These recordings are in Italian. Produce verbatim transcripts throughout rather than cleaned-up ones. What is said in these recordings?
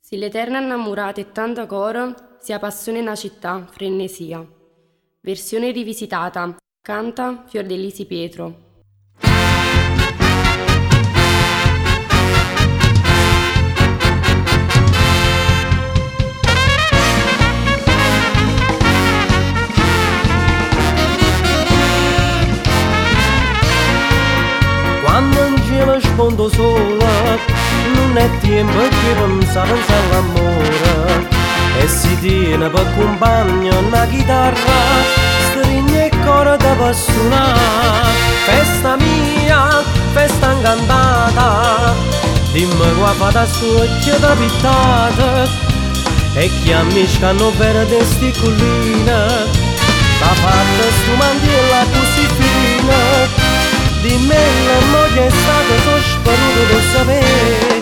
Se l'eterna innamorata e tanta coro, sia passione na città, frenesia. Versione rivisitata. Canta Fiordellisi Pietro. Quando in cielo sfondo sola, non è tempo che pensa, pensa all'amore. E si tiene per compagno una chitarra, stringe il cuore da per suonare. Festa mia, festa incantata, dimmi qua fata stuccia da pittata. E chi ammiscano per testi colline, da fatta stu mandiella così fine. Dimmi l'amore che è stato so sparuto per sapere.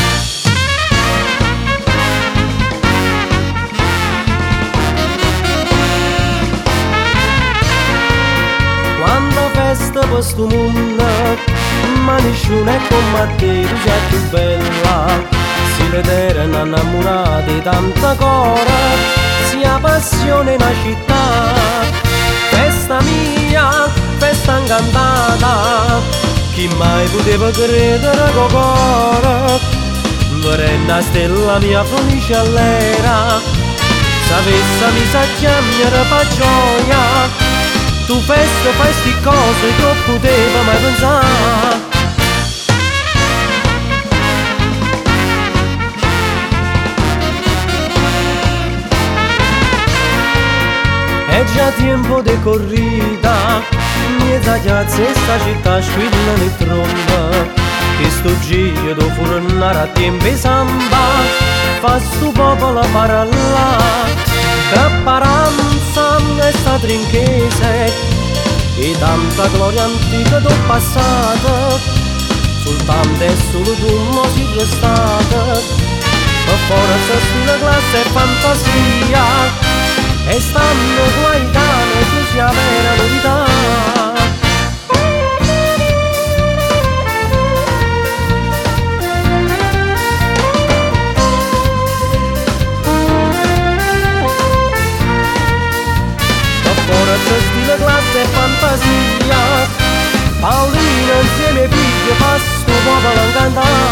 Quando festa per sto mondo, ma nessuno è come te, tu sei più bella. Si l'eterna innamorata di tanta cora, sia passione in una città. Festa mia, festa incantata, chi mai poteva credere che cuore vorrei una stella mia felice all'era. Sapesse mi sa chiamare per gioia, tu festa fai sti cose che poteva mai pensare. È già tempo di corrida, mezza piazza e sta città squillano le trombe. Che sto giro do furnare a tempo e samba, fa sto popolo parla. Tra paranza e sta trinchese, e tanta gloria antica do passata, soltanto e solo tu mo si restata. Per forza sulla classe e fantasia, e stanno guaitando tu sia vera novità. Ma forza stile classe e fantasia, Paolina insieme ai figli fa sto popolo incantare.